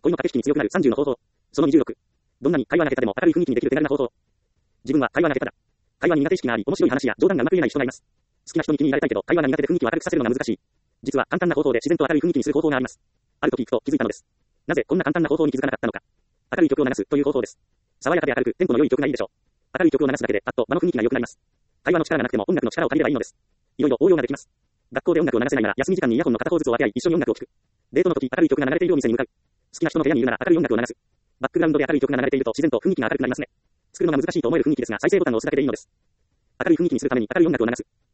恋の駆け引きに強くなる30の方法。その26。どんなに会話が下手でも明るい雰囲気にできる手軽な方法。自分は会話が下手だ。会話に苦手意識があり、面白い話や冗談がうまく言えない人がいます。好きな人に気に入られたいけど、会話が苦手で雰囲気を明るくさせるのが難しい。実は簡単な方法で自然と明るい雰囲気にする方法があります。ある時行くと気づいたのです。なぜこんな簡単な方法に気づかなかったのか。明るい曲を流すという方法です。爽やかで明るく、テンポの良い曲がいいでしょう。明るい曲を流すだけで、あっと場の雰囲気が良くなります。会話の力がなくても音楽の力を借りればいいのです。いろいろ応用ができます。学校で音楽を流せないなら、休み時間にイヤホンの片方ずつを分け合い、一緒に音楽を聴く。デートの時、明るい曲が流れているお店に向かう。好きな人の部屋にいるなら明るい音楽を流す。バックグラウンドで明るい曲が流れていると自然と雰囲気が明るくなりますね。作るのが難しいと思える雰囲気ですが、再生ボタンを押すだけでいいのです。明るい雰囲気にするために明るい音楽を流す。